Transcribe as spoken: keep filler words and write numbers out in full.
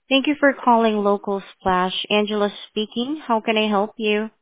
Thank you for calling Local Splash. Angela speaking. How can I help you?